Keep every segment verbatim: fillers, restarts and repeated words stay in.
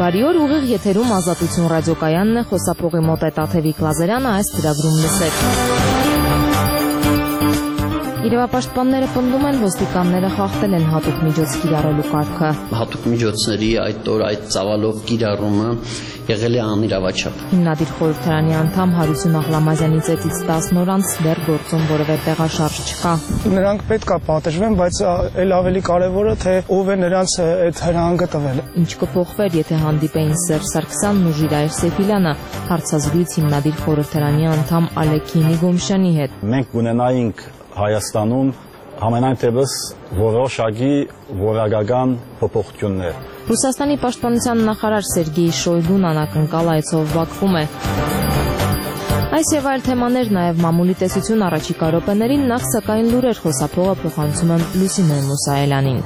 Բարի օր, ուղիղ եթերում Ազատություն ռադիոկայանն է, խոսափողի մոտ է Տաթևիկ Լազարյանը, այս ծրագրում լսեք։ Իրավապաշտպանները պնդում են, ոստիկանները խախտել են հատուկ միջոց կիրառելու կարգը։ Հատուկ միջոցների այդ օր այդ ծավալով կիրառումը եղել է անիրավաչափ։ Հիմնադիր խորհրդարանի անդամ Հարություն Աղլամազյանի ծեծից տասն օր անց դեռ գործում որևէ տեղաշարժ չկա։ Նրանք պետք է պատժվեն, բայց այլ ավելի կարևորը թե ով է նրանց այդ հրահանգը տվել։ Ինչ կփոխվեր, եթե հանդիպեին Սերժ Սարգսյանն ու Ժիրայր Սեֆիլյանը, հարցազրույց հիմնադիր խորհրդարանի անդամ Ալեքին Իգոմշյանի հետ։ Մենք կունենայինք Հայաստանում ամենայն դեպս որոշակի որակական փոփոխություններ։ Ռուսաստանի պաշտպանության նախարար Սերգեյ Շոյգուն անակնկալ այցով Բաքվում է։ Այս եւ այլ թեմաներ, նաեւ մամուլի տեսություն առաջիկա րոպեներին, նախ սակայն լուրեր խոսափողը փոխանցում եմ Լուսինե Մուսայելյանին։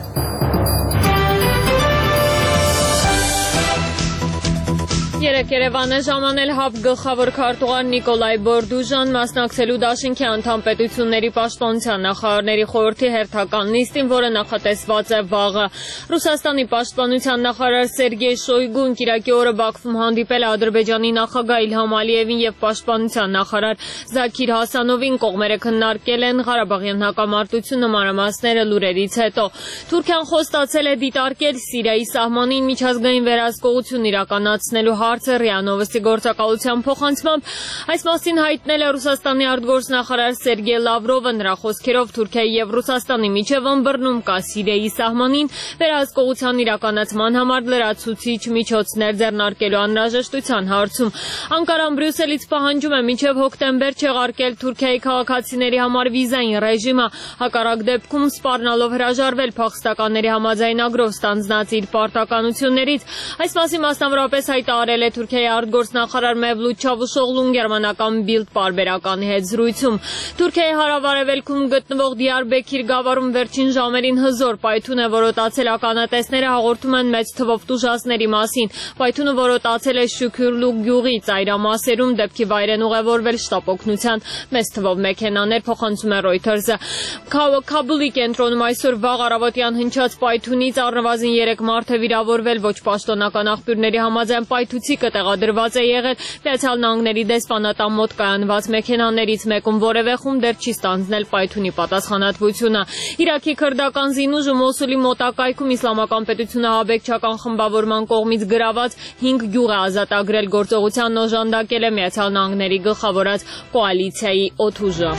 Երեկ Երևան է ժամանել ՀԱՊ գլխավոր քարտուղար Նիկոլայ Բորդուժան մասնակցելու դաշինքի անդամ պետությունների պաշտպանության նախարարների խորհրդի հերթական նիստին, որը նախատեսված է վաղը։ Ռուսաստանի պաշտպանության նախարար Սերգեյ Շոյգուն կիրակի օրը Բաքվում հանդիպել է Ադրբեջանի նախագահ Իլհամ Ալիևին եւ պաշտպանության նախարար Զաքիր Հասանովին, կողմերը քննարկել են Ղարաբաղյան հակամարտությունը մանրամասները լուրերից հետո։ Թուրքիան խոստացել է դիտարկել Սիրիայի սահմանին միջազգային վերահսկողություն իրականացնելու հարցը ՌԻԱ Նովոստի գործակալության փոխանցմամբ, այս մասին հայտնել է Ռուսաստանի արտգործնախարար Սերգեյ Լավրովը, նրա խոսքերով Թուրքիայի եւ Ռուսաստանի միջև ըմբռնում կա Սիրիայի սահմանին վերահսկողության իրականացման համար լրացուցիչ միջոցներ ձեռնարկելու անհրաժեշտության հարցում։ Անկարան Բրյուսելից պահանջում է մինչև հոկտեմբեր չեղարկել Թուրքիայի քաղաքացիների համար վիզային ռեժիմը, հակառակ դեպքում սպառնալով հրաժարվել փախստականների համաձայնագրով ստանձնած իր պարտականություններից։ Այս մասին մասնավորապես հայտարարել է Թուրքիայի արտգործնախարար Մևլութ Չավուշօղլուն գերմանական Բիլդ պարբերականի հետ զրույցում։ Թուրքիայի հարավարևելքում գտնվող Դիարբեքիր գավառում վերջին ժամերին հզոր պայթուն է որոտացել, ականատեսները հաղորդում են մեծ թվով տուժածների մասին։ Պայթունը որոտացել է Շուքյուրլու գյուղի ծայրամասերում, դեպքի վայր են ուղևորվել շտապօգնության մեծ թվով մեքենաներ, փոխանցում է Reuters-ը։ Քաբուլի կենտրոնում այսօր վաղ առավոտյան հնչած պայթունից առնվազն երեք մարդ է վիրավորվել, ոչ պաշտոնական աղբյուրների համաձայն պայթուցիկը տեղադրված է եղել Միացյալ Նահանգների դեսպանատան մոտ կայանված մեքենաներից մեկում, որևէ խումբ դեռ չի ստանձնել պայթունի պատասխանատվությունը։ Իրաքի քրդական զինուժը Մոսուլի մոտակայքում Իսլամական պետությունը ահաբեկչական խմբավորման կողմից գրաված հինգ գյուղ է ազատագրել, գործողությանն օժանդակել է Միացյալ Նահանգների գլխավորած կոալիցիայի օդուժը։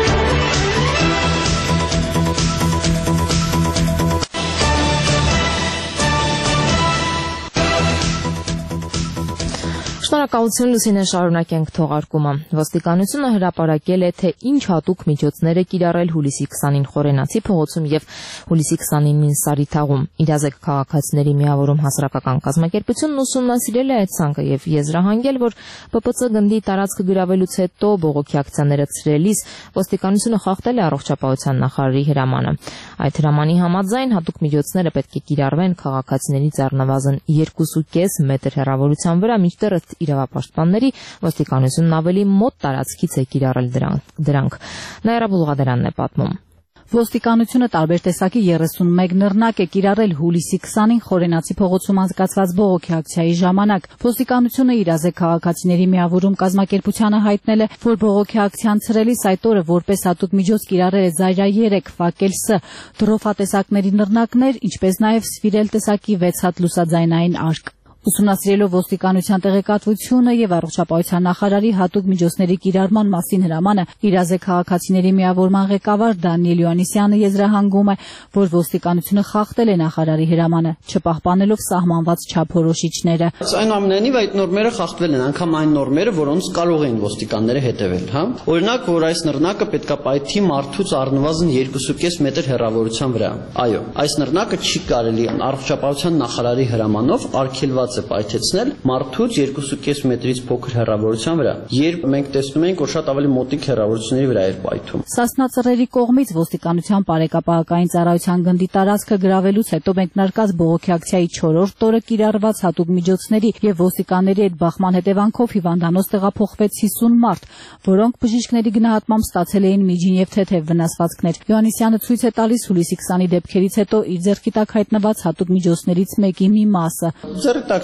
Շնորհակալություն Լուսինե, շարունակենք թողարկումը։ Ոստիկանությունը հրապարակել է, թե ինչ հատուկ միջոցներ է կիրառել հուլիսի քսանին Խորենացի փողոցում եւ հուլիսի քսանինին Սարիթաղում։ Իրազեկ քաղաքացիների միավորում հասարակական կազմակերպությունն ուսումնասիրել է այդ ցանկը եւ եզրահանգել, որ ՊՊՑ գնդի տարածքը գրավելուց հետո բողոքի ակցիաները ցրելիս ոստիկանությունը խախտել է առողջապահության նախարարի հրամանը։ Այդ հրամանի համաձայն հատուկ միջոցները պետք է կիրառվեն քաղաքացիներից առնվազն երկու կես մետր հեռավորության վրա, մինչդեռ իրավապաշտպանների ոստիկանությունն ավելի մոտ տարածքից է կիրառել դրանք։ Նաիրա Բուլղադերանն է պատմում։ Ոստիկանությունը տարբեր տեսակի երեսունմեկ նռնակ է կիրառել հուլիսի քսանին Խորենացի փողոցում անցկացված բողոքի ակցիայի ժամանակ։ Ոստիկանությունը իրազեկ քաղաքացիների միավորում կազմակերպությանը հայտնել է, որ բողոքի ակցիան ցրելիս այդ օրը որպես հատուկ միջոց կիրառել է զայրայերեք, ֆակել Ս, դրոֆատեսակների նռնակներ, ինչպես նաև սվիրել տեսակի վեց հատ լուսաձայնային արկ։ Ուսումնասիրելով ոստիկանության տեղեկատվությունը եւ առողջապահության նախարարի հատուկ միջոցների կիրառման մասին հրամանը, իրազեկ քաղաքացիների միավորման ղեկավար Դանիել Յոհաննիսյանը եզրահանգում է, որ ոստիկանությունը խախտել է նախարարի հրամանը, չպահպանելով սահմանված չափորոշիչները։ Այնուամենայնիվ այդ նորմերը խախտվել են, անգամ այն նորմերը, որոնց կարող են ոստիկանները հետևել, հա։ Օրինակ, որ այս նռնակը պետքա պայթի մարդուց առնվազն երկու կես մետր հեռավորության վրա։ Այո, այս նռնակը չի կարելի առողջապահության նախարարի հրամանով արգելված է պայթեցնել մարդուց երկու կես մետրից փոքր հեռավորության վրա, երբ մենք տեսնում ենք, որ շատ ավելի մոտիկ հեռավորությունների վրա էր պայթում։ Սասնա ծռերի կողմից ոստիկանության բարեկապահական ծառայության գնդի տարածքը գրավելուց հետո մեկնարկած բողոքի ակցիայի չորրորդ օրը կիրառված հատուկ միջոցների եւ ոստիկանների այդ բախման հետևանքով հիվանդանոց տեղափոխվեց հիսուն մարդ, որոնք բժիշկների գնահատմամբ ստացել էին միջին եւ թեթեւ վնասվածքներ։ Յոհաննիսյանը ցույց է տալիս հուլիսի քսանի դեպքերից հետո իր ձեռքի տակ հայտնված հատուկ միջոցներից մեկի մի մասը։ Ձեռքի տակ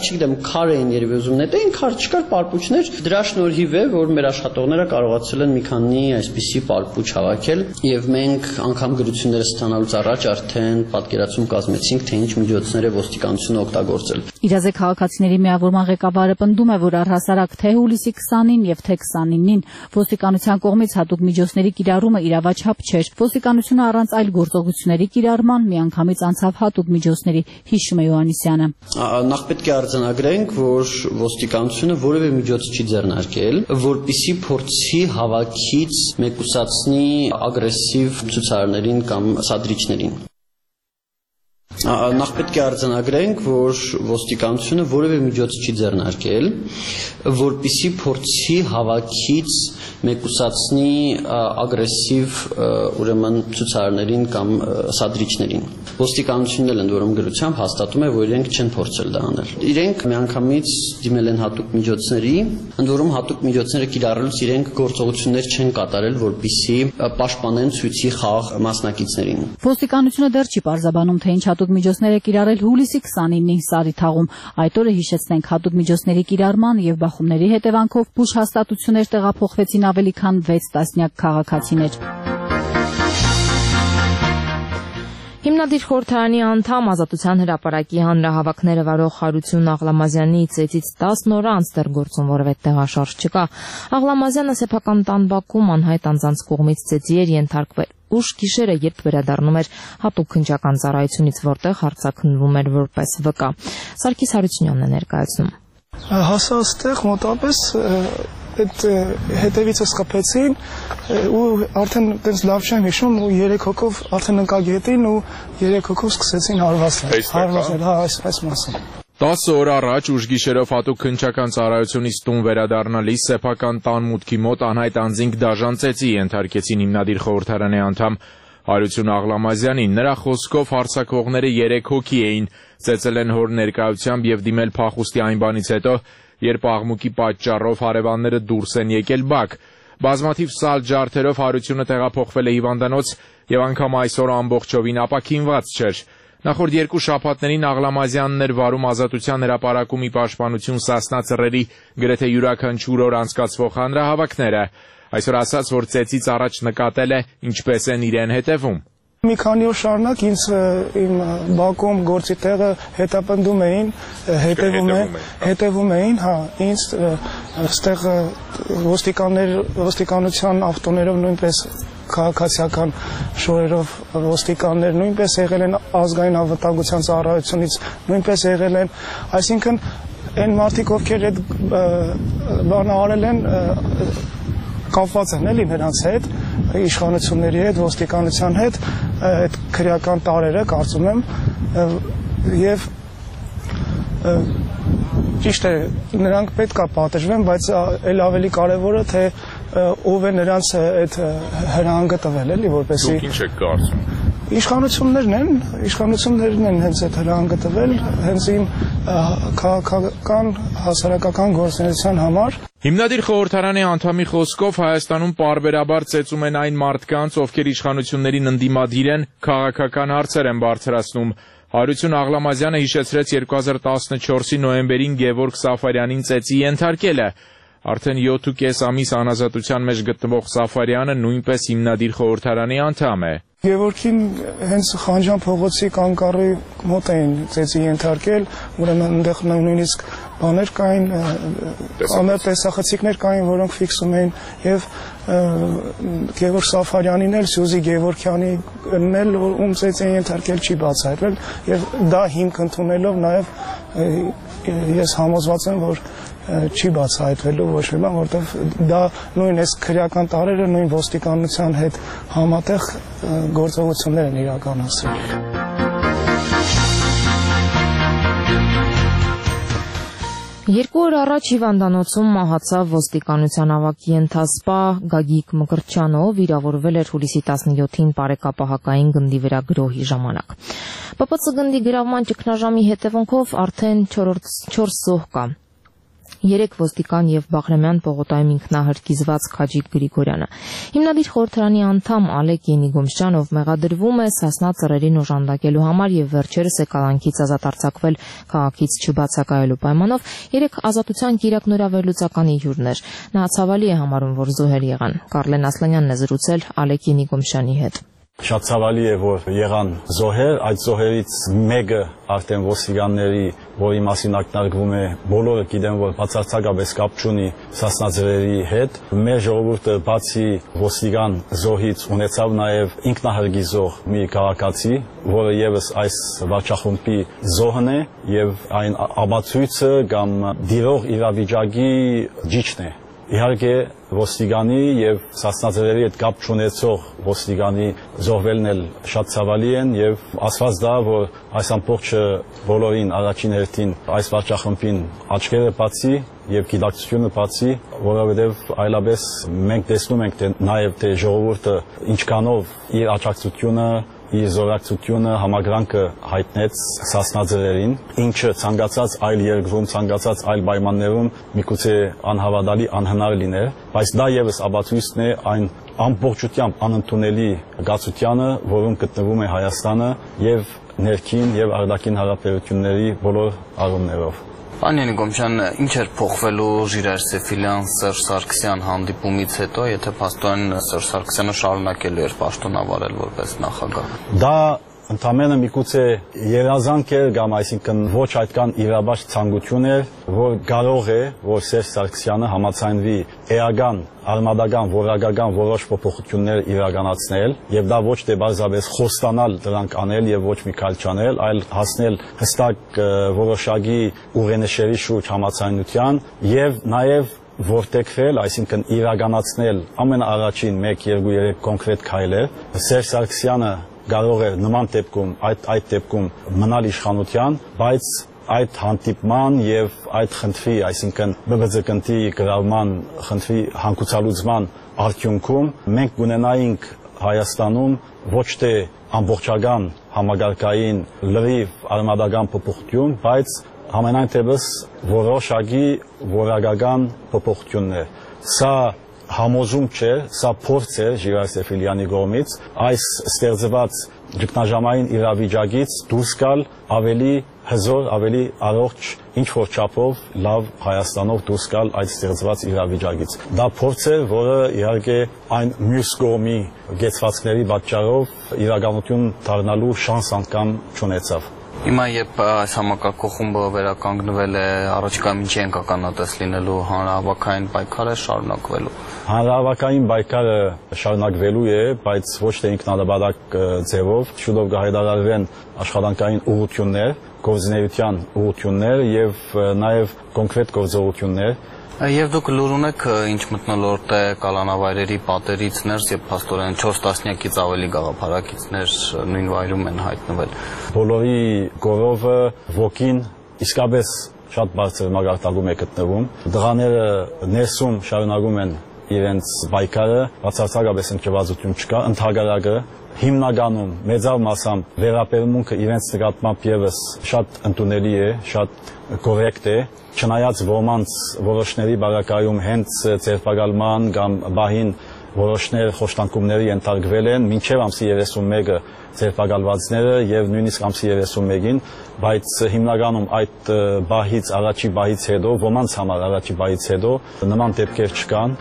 չգիտեմ, քար էին երևի ուզում նետեին, քար չկար, պարպուչներ, դրա շնորհիվ է, որ մեր աշխատողները կարողացել են մի քանի այսպիսի պարպուչ հավաքել, եւ մենք անգամ գրությունները ստանալուց առաջ արդեն պատկերացում կազմեցինք, թե ինչ միջոցներ է ոստիկանությունը օգտագործել։ Իրազեկ քաղաքացիների միավորման ղեկավարը պնդում է, որ առհասարակ թե հուլիսի քսանին եւ թե քսանինին ոստիկանության կողմից հատուկ միջոցների կիրառումը իրավաչափ չէր։ Ոստիկանությունը առանց այլ գործողությունների կիրառման միանգամից անցավ հատուկ միջոցների, հիշում է Յոհաննիսյանը։ Նախ պետք է արձանագրենք, որ ոստիկանությունը որևէ միջոց չի ձեռնարկել, որպիսի փորձի հավաքից մեկուսացնի ագրեսիվ ցուցարարներին կամ սադրիչներին։ Նախ պետք է արձանագրենք, որ ոստիկանությունը որևէ միջոց չի ձեռնարկել, որպիսի փորձի հավաքից մեկուսացնի ագրեսիվ ուրեմն ցուցարարներին կամ սադրիչներին։ Ոստիկանությունն էլ ընդ որում գրությամբ հաստատում է, որ իրենք չեն փորձել դա անել։ Իրենք միանգամից դիմել են հատուկ միջոցների, ընդ որում հատուկ միջոցները կիրառելուց իրենք գործողություններ չեն կատարել, որպիսի պաշտպանեն ցույցի խաղ մասնակիցներին։ Ոստիկանությունը դեռ չի պարզաբանում, թե ինչ հատուկ միջոցներ է կիրառել հուլիսի քսանինին Սարիթաղում։ Այդ օրը հիշեցնենք հատուկ միջոցների կիրառման եւ բախումների հետևանքով բուժ հաստատություններ տեղափոխվեցին ավելի քան վեց տասնյակ քաղաքացիներ։ Հիմնադիր խորհրդարանի անդամ Ազատության հրապարակի հանրահավաքները վարող Հարություն Աղլամազյանի ծեծից տասն օր անց դեռ գործում որևէ տեղաշարժ չկա։ Աղլամազյանը սեփական տան բակում անհայտ անձանց կողմից ծեծի էր ենթարկվել ուշ գիշերը, երբ վերադառնում էր հատուկ քննչական ծառայությունից, որտեղ հարցաքննվում էր որպես վկա։ Սարգիս Հարությունյանն է ներկայացնում։ Հասա այստեղ մոտապես այդ հետևիցը սկփեցին ու արդեն այդպես լավ չեմ հիշում ու երեք հոգով արդեն ընկա գետին ու երեք հոգով սկսեցին հարվածել։ Հարվածել, հա, այս այս մասը։ տասը օր առաջ ուշ գիշերով հատուկ քննչական ծառայությունից տուն վերադառնալիս սեփական տան մուտքի մոտ անհայտ անձինք դաժան ծեծի ենթարկեցին հիմնադիր խորհրդարանի անդամ Հարություն Աղլամազյանին։ Նրա խոսքով հարձակվողները երեք հոգի էին, ծեծել են հոր ներկայությամբ եւ դիմել փախուստի այն բանից հետո, երբ աղմուկի պատճառով հարևանները դուրս են եկել բակ։ Բազմաթիվ սալ ջարդերով Հարությունը տեղափոխվել է հիվանդանոց եւ անգամ այսօր ամբողջովին ապաքինված չէր։ Նախորդ երկու շաբաթներին Աղլամազյանն էր վարում Ազատության հրապարակումի պաշտպանություն Սասնա ծռերի գրեթե յուրաքանչյուր օր անցկացվող հանրահավաքները։ Այսօր ասաց, որ ծեծից առաջ նկատել է ինչպես են իրեն հետևում։ Մի քանի օր շարունակ ինձ իմ բակում գործի տեղը հետապնդում էին, հետևում էին, հետևում էին, հա, ինձ այստեղ ոստիկաններ, ոստիկանության ավտոներով նույնպես քաղաքացիական շորերով ոստիկաններ նույնպես եղել են ազգային անվտանգության ծառայությունից, նույնպես եղել են, այսինքն այն մարդիկ, ովքեր այդ բանը արել են, կապված են էլի նրանց հետ, իշխանությունների հետ, ոստիկանության հետ, այդ քրեական տարերը կարծում եմ եւ ճիշտ է, նրանք պետք է պատժվեն, բայց այլ ավելի կարևորը թե ով է նրանց այդ հրահանգը տվել էլի, որպեսզի Դուք ինչ եք կարծում։ Իշխանություններն են, իշխանություններն են հենց այդ հրահանգը տվել, հենց իմ քաղաքական հասարակական գործունեության համար։ Հիմնադիր խորհրդարանի անդամի խոսքով Հայաստանում պարբերաբար ծեծում են այն մարդկանց, ովքեր իշխանություններին ընդդիմադիր են, քաղաքական հարցեր են բարձրացնում։ Հարություն Աղլամազյանը հիշեցրեց երկու հազար տասնչորսի նոյեմբերին Գևորգ Սաֆարյանին ծեծի ենթարկելը։ Արդեն յոթ ու կես ամիս անազատության մեջ գտնվող Սաֆարյանը նույնպես հիմնադիր խորհրդարանի անդամ է։ Գևորգին հենց Խանջան փողոցի կանգառի մոտ էին ծեծի ենթարկել, ուրեմն այնտեղ նույնիսկ բաներ կային, ամեն տեսախցիկներ կային, որոնք ֆիքսում էին եւ Գևորգ Սաֆարյանին էլ Սյուզի Գևորգյանին էլ ում ծեծի ենթարկել չի բացահայտվել եւ դա հիմք ընդունելով նաեւ ես համոզված եմ, որ չի բացահայտվելու ոչ մի բան, որտեղ դա նույն այս քրեական տարերը նույն ոստիկանության հետ համատեղ գործողություններ են իրականացրել։ Երկու օր առաջ հիվանդանոցում մահացավ ոստիկանության ավագ ենթասպա Գագիկ Մկրտչյանը, ով վիրավորվել էր հուլիսի տասնյոթին Պարեկապահակային գնդի վրա գրոհի ժամանակ։ ՊՊՑ գնդի գրավման ճգնաժամի հետևանքով արդեն չորս զոհ կա։ երեք ոստիկան եւ Բաղրամյան պողոտայում ինքնահրկիզված Քաջիկ Գրիգորյանը։ Հիմնադիր խորհրդարանի անդամ Ալեք Ենիգոմշյան, ով մեղադրվում է Սասնա ծռերին օժանդակելու համար եւ վերջերս է կալանքից ազատ արձակվել քաղաքից չբացակայելու պայմանով, երեք ազատության կիրակ նորավերլուծականի հյուրներ։ Նա ցավալի է համարում, որ զոհեր եղան։ Կարլեն Ասլանյանն է զրուցել Ալեք Ենիգոմշյանի հետ։ Շատ ցավալի է, որ եղան զոհեր, այդ զոհերից մեկը արդեն ոստիկանների, որի մասին ակնարկվում է, բոլորը գիտեն, որ բացարձակապես կապ չունի Սասնաձրերի հետ։ Մեր ժողովուրդը բացի ոստիկան զոհից ունեցավ նաև ինքնահրկիզող մի քաղաքացի, որը եւս այս վարչախումբի զոհն է եւ այն ապացույցը կամ դիրող իրավիճակի ճիճն է։ Իհարկե ոստիկանի եւ Սասնաձրերի հետ կապ չունեցող ոստիկանի զոհվելն էլ շատ ցավալի են եւ ասված դա, որ այս ամբողջը բոլորին առաջին հերթին այս վարչախմբին աչքերը բացի եւ գիտակցությունը բացի, որովհետեւ այլապես մենք տեսնում ենք թե նաեւ թե ժողովուրդը ինչքանով իր աջակցությունը իր զորակցությունը համագրանքը հայտնեց Սասնաձրերին, ինչը ցանկացած այլ երկրում, ցանկացած այլ պայմաններում միգուցե անհավատալի անհնար լիներ, բայց դա եւս ապացույցն է այն ամբողջությամբ անընդունելի գացությանը, որում գտնվում է Հայաստանը եւ ներքին եւ արտաքին հարաբերությունների բոլոր առումներով։ Պարոն Ենիգոմշյան, ինչ էր փոխվելու Ժիրայր Սեֆիլյան Սերժ Սարգսյան հանդիպումից հետո, եթե փաստորեն Սերժ Սարգսյանը շարունակելու էր պաշտոնավարել որպես նախագահ։ Դա ընդամենը միգուցե երազանք էր կամ այսինքն ոչ այդքան իրավաճ ցանկություն էր, որ կարող է, որ Սերժ Սարգսյանը համաձայնվի էական, արմատական, որակական որոշ փոփոխություններ իրականացնել, եւ դա ոչ թե բարձրապես խոստանալ դրանք անել եւ ոչ մի քայլ չանել, այլ հասնել հստակ որոշակի ուղենիշերի շուրջ համաձայնության եւ նաեւ որտեղվել, այսինքն իրականացնել ամենաառաջին մեկ, երկու, երեք կոնկրետ քայլեր։ Սերժ Սարգսյանը կարող է նման դեպքում այդ այդ դեպքում մնալ իշխանության, բայց այդ հանդիպման եւ այդ խնդրի, այսինքն B B Z կնտի գրավման խնդրի հանգուցալուծման արդյունքում մենք ունենայինք Հայաստանում ոչ թե ամբողջական համագարկային լրիվ արմատական փոփոխություն, բայց համենայն դեպս որոշակի որակական փոփոխություններ։ Սա համոզում չէ, սա փորձ է Ժիրայր Սեֆիլյանի կողմից այս ստեղծված ճգնաժամային իրավիճակից դուրս գալ ավելի հզոր, ավելի առողջ, ինչ որ չափով լավ Հայաստանով դուրս գալ այդ ստեղծված իրավիճակից։ Դա փորձ է, որը իհարկե այն մյուս կողմի գեցվածքների պատճառով իրականություն դառնալու շանս անգամ չունեցավ։ Հիմա երբ այս համակարգող խումբը վերականգնվել է, առաջիկայում ինչ են ականատես լինելու, հանրահավաքային պայքարը շարունակվելու։ Հանրահավաքային պայքարը շարունակվելու է, բայց ոչ թե ինքնանպատակ ձևով, շուտով կհայտարարվեն աշխատանքային ուղղություններ, գործունեության ուղղություններ եւ նաեւ կոնկրետ գործողություններ։ Եվ դուք լուր ունեք ինչ մթնոլորտ է կալանավայրերի պատերից ներս եւ փաստորեն չորս տասնյակից ավելի գաղափարակիցներ նույն վայրում են հայտնվել։ Բոլորի գորովը ոգին իսկապես շատ բարձր մակարդակում է գտնվում։ Դղաները ներսում շարունակում են իրենց պայքարը, բացարձակապես ընկճվածություն չկա, ընդհակառակը հիմնականում մեծավ մասամբ վերաբերմունքը իրենց նկատմամբ եւս շատ ընդունելի է, շատ կորեկտ է, չնայած ոմանց որոշների բարակայում հենց ձերբակալման կամ բահին որոշներ խոշտանկումների ենթարկվել են մինչև ամսի երեսունմեկը ձերբակալվածները եւ նույնիսկ ամսի երեսունմեկին, բայց հիմնականում այդ բահից առաջի բահից հետո, ոմանց համար առաջի բահից հետո նման դեպքեր չկան։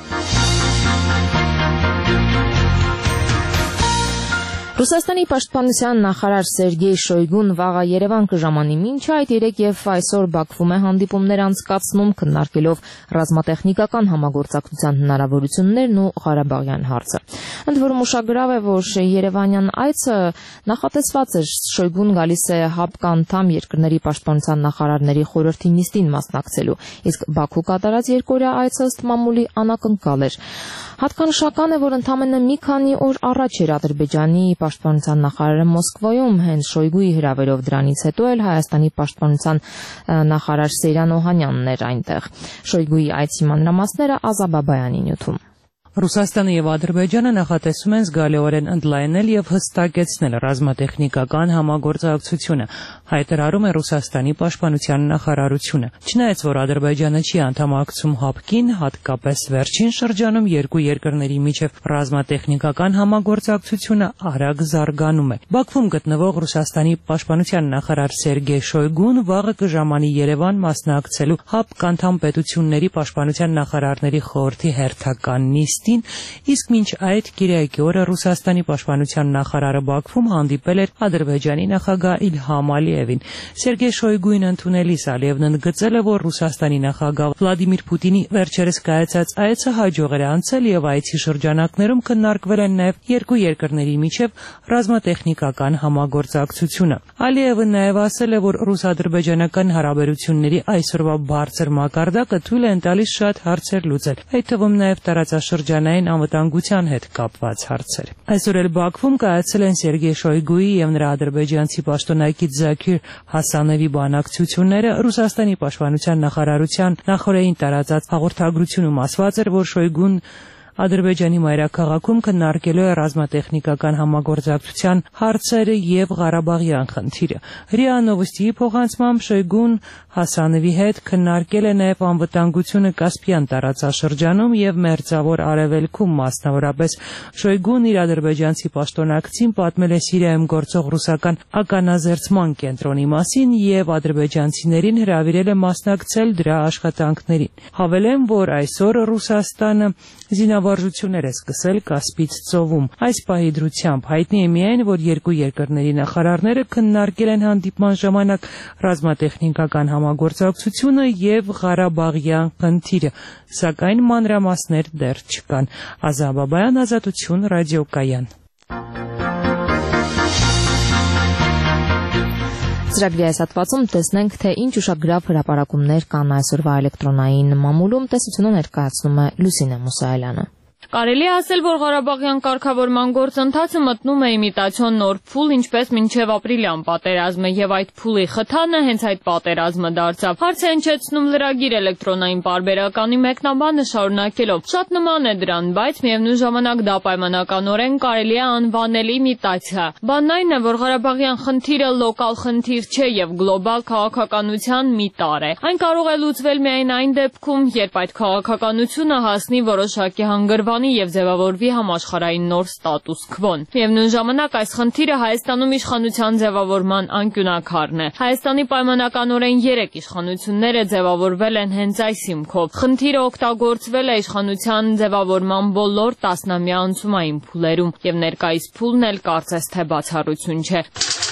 Ռուսաստանի պաշտպանության նախարար Սերգեյ Շոյգուն վաղը Երևան կժամանի, մինչ այդ երեկ եւ այսօր Բաքվում է հանդիպումներ անցկացնում, քննարկելով ռազմատեխնիկական համագործակցության հնարավորություններն ու Ղարաբաղյան հարցը։ Ընդ որում ուշագրավ է, որ Երևանյան այցը նախատեսված է, Շոյգուն գալիս է ՀԱՊԿ անդամ երկրների պաշտպանության նախարարների խորհրդի նիստին մասնակցելու, իսկ Բաքու կատարած երկօրյա այցը ըստ մամուլի անակնկալ էր։ Հատկանշական է, որ ընդամենը մի քանի օր առաջ էր Ադրբեջանի պաշտպանության նախարարը Մոսկվայում, հենց Շոյգուի հրավերով, դրանից հետո էլ Հայաստանի պաշտպանության նախարար Սեյրան Օհանյանն էր այնտեղ։ Շոյգուի այցի մանրամասները Ազա Բաբայանի նյութում։ Ռուսաստանը եւ Ադրբեջանը նախատեսում են զգալիորեն ընդլայնել եւ հստակեցնել ռազմատեխնիկական համագործակցությունը, հայտարարում է Ռուսաստանի պաշտպանության նախարարությունը։ Չնայած որ Ադրբեջանը չի անդամակցում հապկին, հատկապես վերջին շրջանում երկու երկրների միջև ռազմատեխնիկական համագործակցությունը արագ զարգանում է։ Բաքվում գտնվող Ռուսաստանի պաշտպանության նախարար Սերգեյ Շոյգուն վաղը կժամանի Երևան մասնակցելու հապկ անդամ պետությունների պաշտպանության նախարարների խորհրդի հերթական նիստին, իսկ մինչ այդ Կիրակի օրը Ռուսաստանի պաշտպանության նախարարը Բաքվում հանդիպել էր Ադրբեջանի նախագահ Իլհամ Ալիևին։ Սերգեյ Շոյգուին ընդունելիս Ալիևն ընդգծել է, որ Ռուսաստանի նախագահ Վլադիմիր Պուտինի վերջերս կայացած այցը հաջող էր անցել եւ այցի շրջանակներում քննարկվել են նաեւ երկու երկրների միջև ռազմատեխնիկական համագործակցությունը։ Ալիևը նաեւ ասել է, որ ռուս-ադրբեջանական հարաբերությունների այսօրվա բարձր մակարդակը թույլ է տալիս շատ հարցեր լուծել, այդ թվում նաեւ տարածաշրջանային անվտանգության հետ կապված հարցեր։ Այսօր էլ Բաքվում կայացել են Սերգեյ Շոյգուի եւ նրա ադրբեջանցի պաշտոնակից Զաքիր Հասանովի բանակցությունները։ Ռուսաստանի պաշտպանության նախարարության նախորդին տարածած հաղորդագրությունում ասված էր, որ Շոյգուն Ադրբեջանի մայրաքաղաքում քննարկելու է ռազմատեխնիկական համագործակցության հարցերը եւ Ղարաբաղյան խնդիրը։ ՌԻԱ Նովոստիի փոխանցմամբ Շոյգուն Հասանովի հետ քննարկել է նաեւ անվտանգությունը Կասպիան տարածաշրջանում եւ Մերձավոր Արևելքում, մասնավորապես Շոյգուն իր ադրբեջանցի պաշտոնակցին պատմել է Սիրիայում գործող ռուսական ականազերծման կենտրոնի մասին եւ ադրբեջանցիներին հրավիրել է մասնակցել դրա աշխատանքներին։ Հավելեմ, որ այսօր Ռուսաստանը զինավարժություններ է սկսել Կասպից ծովում։ Այս պահի դրությամբ հայտնի է միայն, որ երկու երկրների նախարարները քննարկել են հանդիպման ժամանակ ռազմատեխնիկական համագործակցությունը եւ Ղարաբաղյան խնդիրը, սակայն մանրամասներ դեռ չկան։ Ազա Բաբայան, Ազատություն, ռադիոկայան։ Ծրագրի այս հատվածում տեսնենք, թե ինչ ուշագրավ հրապարակումներ կան այսօրվա էլեկտրոնային մամուլում, տեսությունը ներկայացնում է Լուսինե Մուսայելյանը։ Կարելի է ասել, որ Ղարաբաղյան կարգավորման գործընթացը մտնում է իմիտացիոն նոր փուլ, ինչպես մինչև ապրիլյան պատերազմը, եւ այդ փուլի խթանը հենց այդ պատերազմը դարձավ։ Հարց է հնչեցնում լրագիր էլեկտրոնային պարբերականի մեկնաբանը շարունակելով. Շատ նման է դրան, բայց միևնույն ժամանակ դա պայմանականորեն կարելի է անվանել իմիտացիա։ Բանն այն է, որ Ղարաբաղյան խնդիրը լոկալ խնդիր չէ եւ գլոբալ քաղաքականության մի տար է։ Այն կարող է լուծվել միայն այն դեպքում, երբ այդ քաղաքականությունը հասնի որոշակի հանգրվան եւ ձևավորվի համաշխարհային նոր ստատուս քվոն։ Միևնույն ժամանակ այս խնդիրը Հայաստանում իշխանության ձևավորման անկյունակարն է։ Հայաստանի պայմանականորեն երեք իշխանությունները ձևավորվել են հենց այս հիմքով։ Խնդիրը օգտագործվել է իշխանության ձևավորման բոլոր տասնամյա անցումային փուլերում եւ ներկայիս փուլն էլ կարծես թե բացառություն չէ։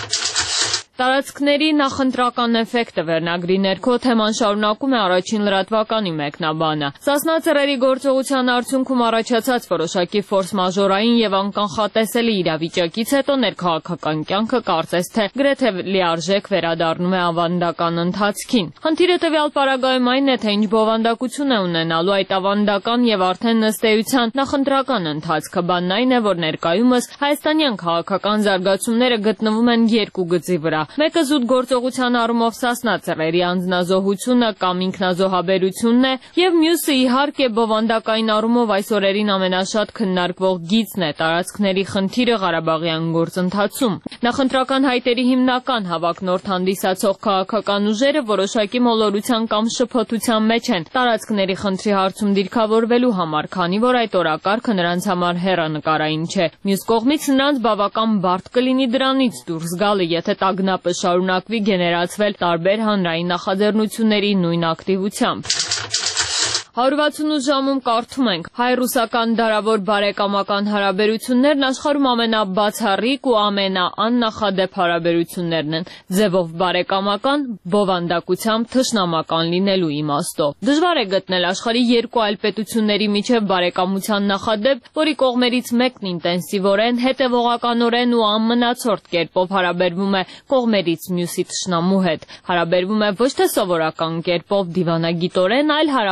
Տարածքների նախընտրական էֆեկտը վերնագրի ներքո թեման շարունակում է առաջին լրատվականի մեկնաբանը։ Սասնա ծռերի գործողության արդյունքում առաջացած որոշակի ֆորս-մաժորային եւ անկանխատեսելի իրավիճակից հետո ներքաղաքական կյանքը կարծես թե գրեթե լիարժեք վերադառնում է ավանդական ընթացքին։ Խնդիրը տվյալ պարագայում այն է, թե ինչ բովանդակություն է ունենալու այդ ավանդական եւ արդեն ըստ էության նախընտրական ընթացքը։ Բանն այն է, որ ներկայումս հայաստանյան քաղաքական զարգացումները գտնվում են երկու գծի վրա։ Մեկը զուտ գործողության առումով Սասնա ծռերի անձնազոհությունը կամ ինքնազոհաբերությունն է, եւ մյուսը իհարկե բովանդակային առումով այս օրերին ամենաշատ քննարկվող գիծն է տարածքների խնդիրը Ղարաբաղյան գործընթացում։ Նախընտրական հայտերի հիմնական հավակնորդ հանդիսացող քաղաքական ուժերը որոշակի մոլորության կամ շփոթության մեջ են տարածքների խնդրի հարցում դիրքավորվելու համար, քանի որ այդ օրակարգը նրանց համար հեռանկարային չէ։ Մյուս կողմից նրանց բավական բարդ կլինի դրանից դուրս գալը, եթե տագնապը շարունակվի գեներացվել տարբեր հանրային նախաձեռնությունների նույն ակտիվությամբ։ one sixty-eight ժամում կարդում ենք. հայ-ռուսական դարավոր բարեկամական հարաբերություններն աշխարհում ամենաբացառիկ ու ամենաաննախադեպ հարաբերություններն են, ձևով բարեկամական, բովանդակությամբ թշնամական լինելու իմաստով։ Դժվար է գտնել աշխարհի երկու այլ պետությունների միջև բարեկամության նախադեպ, որի կողմերից մեկն ինտենսիվորեն, հետևողականորեն ու անմնացորդ կերպով հարաբերվում է կողմերից մյուսի թշնամու հետ։ Հարաբերվում է ոչ թե սովորական կերպով դիվանագիտորեն, այլ հարաբերվելով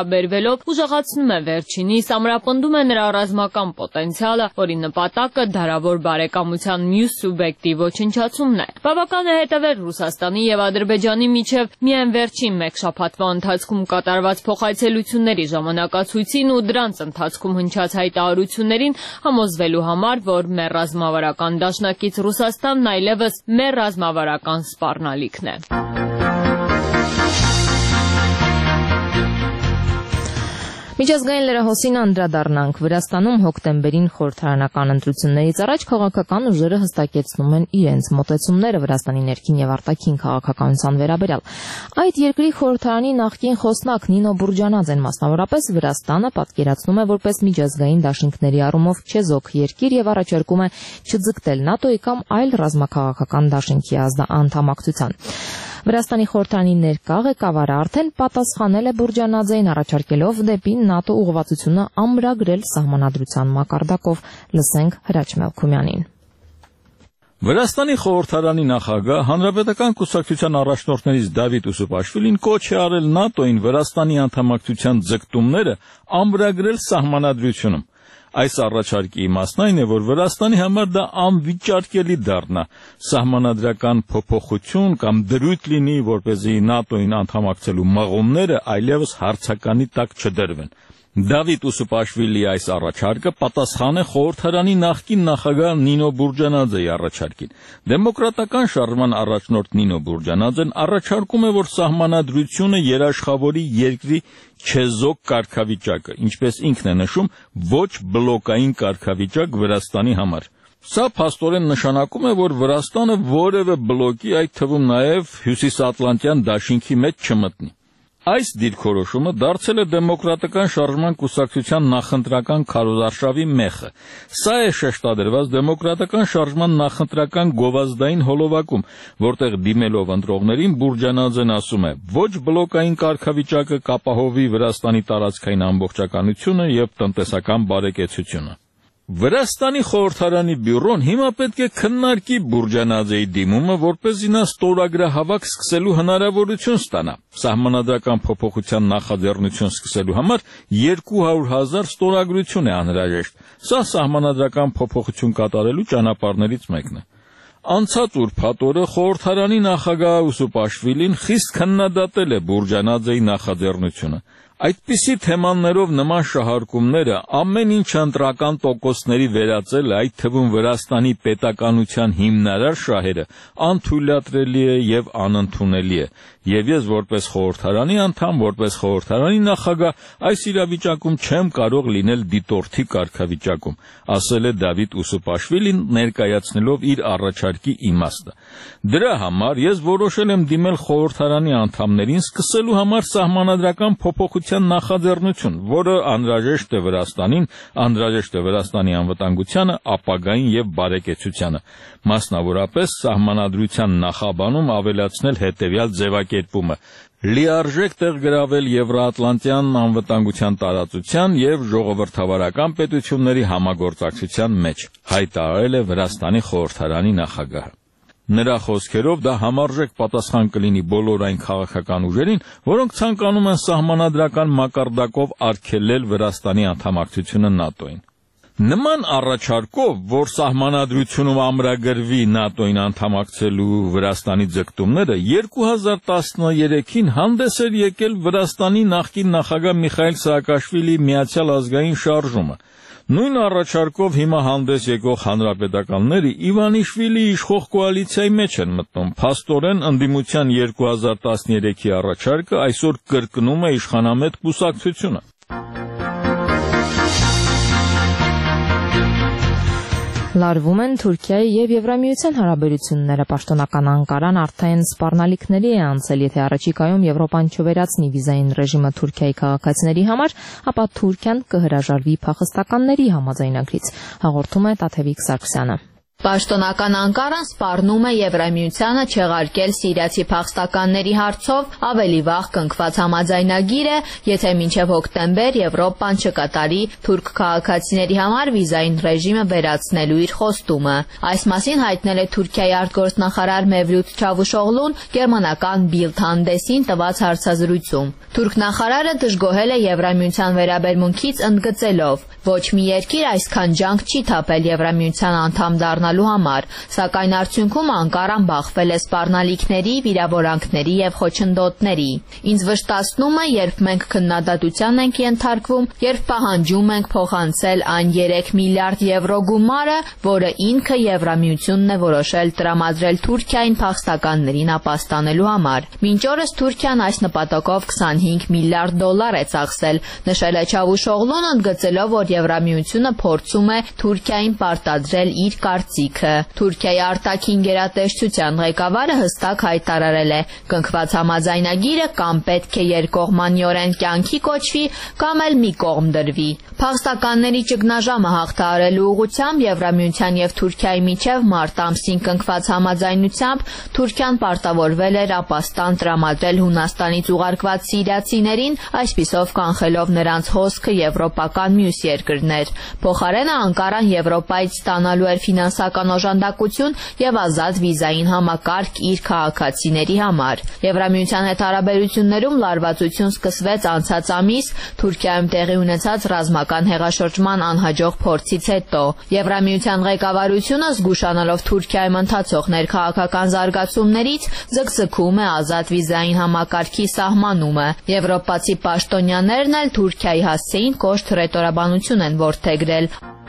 խոսքերով ուժեղացնում է վերջինիս, ամրապնդում է նրա ռազմական պոտենցիալը, որի նպատակը դարավոր բարեկամության մյուս սուբյեկտի ոչնչացումն է։ Բավական է հետևել Ռուսաստանի եւ Ադրբեջանի միջև միայն վերջին մեկ շաբաթվա ընթացքում կատարված փոխայցելությունների ժամանակացույցին ու դրանց ընթացքում հնչած հայտարարություններին համոզվելու համար, որ մեր ռազմավարական դաշնակից Ռուսաստանն այլևս մեր ռազմավարական սպառնալիքն է։ Միջազգային լրահոսին անդրադառնանք։ Վրաստանում հոկտեմբերին խորհրդարանական ընտրություններից առաջ քաղաքական ուժերը հստակեցնում են իրենց մոտեցումները Վրաստանի ներքին եւ արտաքին քաղաքականության վերաբերյալ։ Այդ երկրի խորհրդարանի նախկին խոսնակ Նինո Բուրջանաձեն մասնավորապես Վրաստանը պատկերացնում է որպես միջազգային դաշինքների առումով չեզոք երկիր եւ առաջարկում է չձգտել ՆԱՏՕ-ի կամ այլ ռազմաքաղաքական դաշինքի անդամակցության։ Վրաստանի խորհրդարանի ներկա ղեկավարը արդեն պատասխանել է Բուրջանաձեին, առաջարկելով դեպի ՆԱՏՕ ուղղվածությունը ամրագրել սահմանադրության մակարդակով։ Լսենք Հրաչ Մելքումյանին։ Վրաստանի խորհրդարանի նախագահ Հանրապետական կուսակցության առաջնորդներից Դավիթ Ուսուպաշվիլին կոչ է արել ՆԱՏՕ-ին Վրաստանի անդամակցության ձգտումները ամրագրել սահմանադրությունում։ Այս առաջարկի իմաստն այն է, որ Վրաստանի համար դա անվիճարկելի դառնա սահմանադրական փոփոխություն կամ դրույթ լինի, որպեսզի ՆԱՏՕ-ին անդամակցելու մղումները այլևս հարցականի տակ չդրվեն։ Դավիթ Ուսուպաշվիլի այս առաջարկը պատասխան է խորհրդարանի նախկին նախագահ Նինո Բուրջանաձեի առաջարկին։ Դեմոկրատական շարժման առաջնորդ Նինո Բուրջանաձեն առաջարկում է, որ սահմանադրությունը երաշխավորի երկրի չեզոք կարգավիճակը, ինչպես ինքն է նշում, ոչ բլոկային կարգավիճակ Վրաստանի համար։ Սա փաստորեն նշանակում է, որ Վրաստանը որևէ բլոկի, այդ թվում նաև հյուսիսատլանտյան դաշինքի մեջ չմտնի։ Այս դիրքորոշումը դարձել է դեմոկրատական շարժման կուսակցության նախընտրական քարոզարշավի մեխը։ Սա է շեշտադրված դեմոկրատական շարժման նախընտրական գովազդային հոլովակում, որտեղ դիմելով ընտրողներին Բուրջանաձեն ասում է. ոչ բլոկային կարգավիճակը կապահովի Վրաստանի տարածքային ամբողջականությունը եւ տնտեսական բարեկեցությունը։ Վրաստանի խորհրդարանի բյուրոն հիմա պետք է քննարկի Բուրջանաձեի դիմումը, որպեսզի նա ստորագրահավաք սկսելու հնարավորություն ստանա։ Սահմանադրական փոփոխության նախաձեռնություն սկսելու համար երկու հարյուր հազար ստորագրություն է անհրաժեշտ։ Սա սահմանադրական փոփոխություն կատարելու ճանապարհներից մեկն է։ Անցած ուրբաթ օրը խորհրդարանի նախագահ Ուսուպաշվիլին խիստ քննադատել է Բուրջանաձեի նախաձեռնությունը։ Այդպիսի թեմաներով նման շահարկումները ամեն ինչ ընտրական տոկոսների վերածել, այդ թվում Վրաստանի պետականության հիմնարար շահերը անթույլատրելի է եւ անընդունելի է։ Եվ ես որպես խորհրդարանի անդամ, որպես խորհրդարանի նախագահ, այս իրավիճակում չեմ կարող լինել դիտորդի կարգավիճակում, ասել է Դավիթ Ուսուպաշվիլին, ներկայացնելով իր առաջարկի իմաստը։ Դրա համար ես որոշել եմ դիմել խորհրդարանի անդամներին սկսելու համար սահմանադրական փոփոխության նախաձեռնություն, որը անհրաժեշտ է Վրաստանին, անհրաժեշտ է Վրաստանի անվտանգությանը, ապագային եւ բարեկեցությանը։ Մասնավորապես սահմանադրության նախաբանում ավելացնել հետեւյալ ձևակերպումը. լիարժեք տեղ գրավել Եվրոատլանտյան անվտանգության տարածության եւ ժողովրդավարական պետությունների համագործակցության մեջ, հայտարարել է Վրաստանի խորհրդարանի նախագահը։ Նրա խոսքերով դա համարժեք պատասխան կլինի բոլոր այն քաղաքական ուժերին, որոնք ցանկանում են սահմանադրական մակարդակով արգելել Վրաստանի անդամակցությունը ՆԱՏՕ-ին։ Նման առաջարկով, որ սահմանադրությունում ամրագրվի ՆԱՏՕ-ին անդամակցելու Վրաստանի ձգտումները, երկու հազար տասներեքին հանդես էր եկել Վրաստանի նախկին նախագահ Միխայիլ Սաակաշվիլիի Միացյալ ազգային շարժումը։ Նույն առաջարկով հիմա հանդես եկող հանրապետականները Իվանիշվիլիի իշխող կոալիցիայի մեջ են մտնում։ Փաստորեն ընդդիմության երկու հազար տասներեքի առաջարկը այսօր կրկնում է իշխանամետ կուսակցությունը։ Լարվում են Թուրքիայի եւ Եվրամիության հարաբերությունները։ Պաշտոնական Անկարան արդեն սպառնալիքների է անցել, եթե առաջիկայում Եվրոպան չվերացնի վիզային ռեժիմը Թուրքիայի քաղաքացիների համար, ապա Թուրքիան կհրաժարվի փախստականների համաձայնագրից, հաղորդում է Տաթևիկ Սարգսյանը։ Պաշտոնական Անկարան սպառնում է Եվրամիությանը չեղարկել սիրիացի փախստականների հարցով ավելի վաղ կնքված համաձայնագիրը, եթե մինչև հոկտեմբեր Եվրոպան չկատարի թուրք քաղաքացիների համար վիզային ռեժիմը վերացնելու իր խոստումը։ Այս մասին հայտնել է Թուրքիայի արտգործնախարար Մևլութ Չավուշօղլուն գերմանական Bild հանդեսին տված հարցազրույցում։ Թուրք նախարարը դժգոհել է Եվրամիության վերաբերմունքից, ընդգծելով. ոչ մի երկիր այսքան ջանք չի թափել Եվրամիության անդամ դառնալու համար, սակայն արդյունքում Անկարան բախվել է սպառնալիքների, վիրավորանքների եւ խոչընդոտների։ Ինձ վշտացնում է, երբ մենք քննադատության ենք ենթարկվում, երբ պահանջում ենք փոխանցել այն երեք միլիարդ եվրո գումարը, որը ինքը Եվրամիությունն է որոշել տրամադրել Թուրքիային փախստականներին ապաստանելու համար։ Մինչ օրս Թուրքիան այս նպատակով քսանհինգ միլիարդ դոլար է ծախսել, նշել է Չավուշօղլուն, ընդգծելով, որ Եվրամիությունը փորձում է Թուրքիային պարտադրել իր կարծիքը։ Թուրքիայի արտաքին գերատեսչության ղեկավարը հստակ հայտարարել է. կնքված համաձայնագիրը կամ պետք է երկկողմանիորեն կյանքի կոչվի, կամ էլ մի կողմ դրվի։ Փախստականների ճգնաժամը հաղթահարելու ուղղությամբ Եվրամիության եւ Թուրքիայի միջև մարտ ամսին կնքված համաձայնությամբ Թուրքիան պարտավորվել էր ապաստան տրամադրել Հունաստանից ուղարկված սիրիացիներին, այսպիսով կանխելով նրանց հոսքը եվրոպական մյուս երկրներ։ Փոխարենը Անկարան Եվրոպայից ստանալու էր ֆինանսական օժանդակություն եւ ազատ վիզային համակարգ իր քաղաքացիների համար։ Եվրամիության հետ հարաբերություններում լարվածություն սկսվեց անցած ամիս Թուրքիայում տեղի ունեցած ռազմական հեղաշրջման անհաջող փորձից հետո։ Եվրամիության ղեկավարությունը, զգուշանալով Թուրքիայում ընթացող ներքաղաքական զարգացումներից, ձգձգում է ազատ վիզային համակարգի սահմանումը։ Եվրոպացի պաշտոնյաներն էլ Թուրքիայի հասցեին կոշտ հռետորաբանություն են որդեգրել։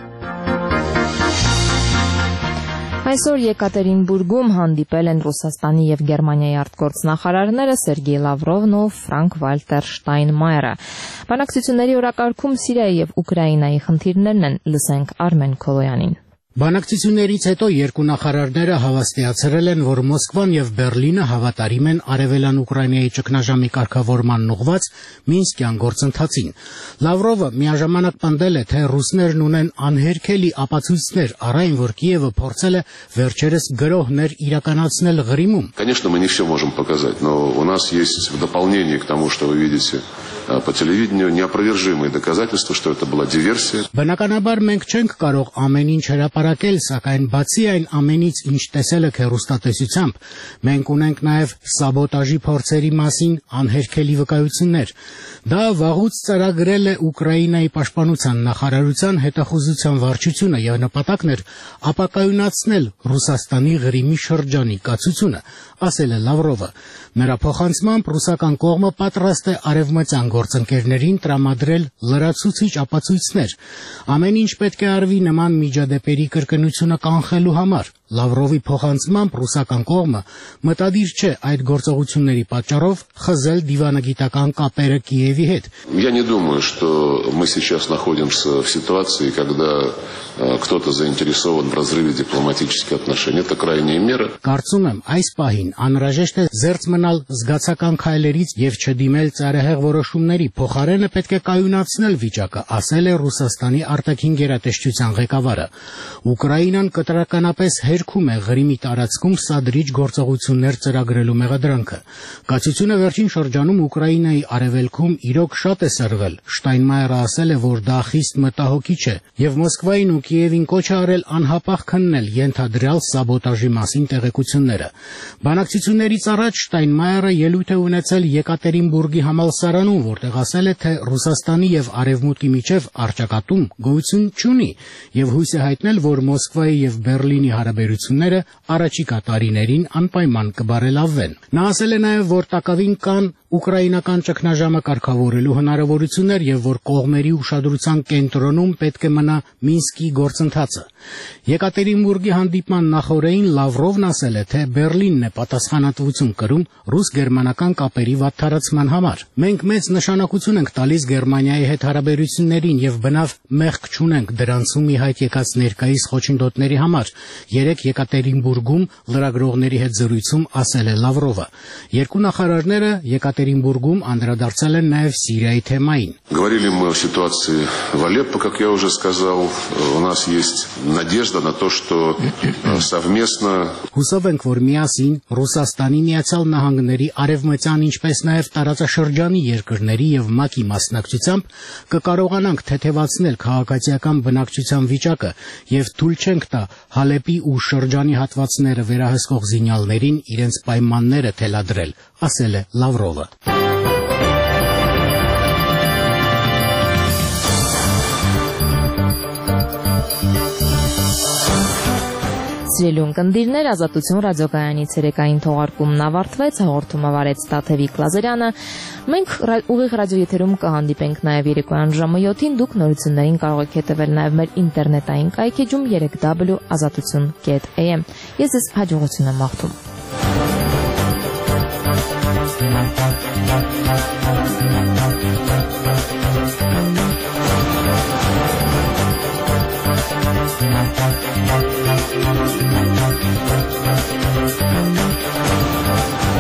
Այսօր Եկատերինբուրգում հանդիպել են Ռուսաստանի եւ Գերմանիայի արտգործնախարարները Սերգեյ Լավրովն ու Ֆրանկ Վալտեր Շտայնմայերը։ Բանակցությունների օրակարգում Սիրիայի եւ Ուկրաինայի խնդիրներն են, լսենք Արմեն Քոլոյանին։ Բանակցություններից հետո երկու նախարարները հավաստիացրել են, որ Մոսկվան եւ Բերլինը հավատարիմ են արևելյան Ուկրաինայի ճգնաժամի կարգավորման ուղղված Մինսկյան գործընթացին։ Լավրովը միաժամանակ պնդել է, թե ռուսներն ունեն անհերքելի ապացույցներ առ այն, որ Կիևը փորձել է վերջերս գրոհներ իրականացնել Ղրիմում։ Конечно, мы не все можем показать, но у нас есть в дополнение к тому, что вы видите по телевидению, неопровержимые доказательства, что это была диверсия. Բնականաբար մենք չենք կարող ամեն ինչ հրապարակել, սակայն բացի այն ամենից, ինչ տեսել եք հեռուստատեսությամբ, մենք ունենք նաև սաբոտաժի փորձերի մասին անհերքելի վկայություններ։ Դա վաղուց ծրագրել է Ուկրաինայի պաշտպանության նախարարության հետախուզության վարչությունը եւ նպատակն էր ապակայունացնել Ռուսաստանի Ղրիմի շրջանի կացությունը, ասել է Լավրովը։ Նրա փոխանցմամբ ռուսական կողմը պատրաստ է արևմտյան գործընկերներին տրամադրել լրացուցիչ ապացույցներ։ Ամեն ինչ պետք է արվի նման միջադեպերի կրկնությունը կանխելու համար։ Լավրովի փոխանցմամբ ռուսական կողմը մտադիր չէ այդ գործողությունների պատճառով խզել դիվանագիտական կապերը Կիևի հետ։ Я не думаю, что мы сейчас находимся в ситуации, когда кто-то заинтересован в разрыве дипломатических отношений. Это крайняя мера. Կարծում եմ, այս պահին անհրաժեշտ է զերծ մնալ զգացական քայլերից եւ չդիմել ծայրահեղ որոշումների, փոխարենը պետք է կայունացնել վիճակը, ասել է Ռուսաստանի արտաքին գերատեսչության ղեկավարը։ Ուկրաինան կտրականապես հերքում է Ղրիմի տարածքում սադրիչ գործողություններ ծրագրելու մեղադրանքը։ Կացությունը վերջին շրջանում Ուկրաինայի արևելքում իրոք շատ է սրվել։ Շտայնմայերը ասել է, որ դա խիստ մտահոգիչ է եւ Մոսկվային ու Կիևին կոչ է արել անհապաղ քննել ենթադրյալ սաբոտաժի մասին տեղեկությունները։ Բանակցություններից առաջ Շտայնմայերը ելույթ է ունեցել Եկատերինբուրգի համալսարանում, որտեղ ասել է, թե Ռուսաստանի եւ Արևմուտքի միջև առճակատում գոյություն չունի եւ հույս է հայտնել, որ Մոսկվայի եւ Բերլինի հարաբերությունները առաջիկա տարիներին անպայման կբարելավվեն։ Նա ասել է նաեւ, որ տակավին կան ուկրաինական ճգնաժամը կարգավորելու հնարավորություններ եւ որ կողմերի ուշադրության կենտրոնում պետք է մնա Մինսկի գործընթացը։ Եկատերինբուրգի հանդիպման նախօրեին Լավրովն ասել է, թե Բերլինն է պատասխանատվություն կրում ռուս-գերմանական կապերի վատթարացման համար։ Մենք մեծ նշանակություն ենք տալիս Գերմանիայի հետ հարաբերություններին եւ բնավ մեղք չունենք դրանցում ի հայտ եկած ներկայիս խոչընդոտների համար։ Երեք Եկատերինբուրգում լրագրողների հետ զրույցում ասել է Լավրովը։ Երկու նախարարները Եկատերինբուրգում անդրադարձել են նաև Սիրիայի թեմային։ Говорили мы о ситуации в Алеппо, как я уже сказал. У нас есть надежда на то, что совместно Հուսով ենք, որ միասին Ռուսաստանի Միացյալ Նահանգների արևմտյան ինչպես նաև տարածաշրջանի երկրների եւ ՄԱԿ-ի մասնակցությամբ կկարողանանք թեթևացնել քաղաքացիական բնակչության վիճակը եւ թույլ չենք տա Հալեպի ու շրջանի հատվածները վերահսկող զինյալներին իրենց պայմանները թելադրել, ասել է Լավրովը։ Սիրելի ունկնդիրներ, Ազատություն ռադիոկայանի ցերեկային թողարկումն ավարտվեց, հաղորդումը վարեց Տաթևիկ Լազարյանը։ Մենք ուղիղ ռադիոեթերում կհանդիպենք նաև երեկոյան ժամը յոթին, դուք նորություններին կարող եք հետևել նաև մեր ինտերնետային կայքեջում երեք w ազատություն կետ a m։ Ես ձեզ հաջողություն եմ մաղթում։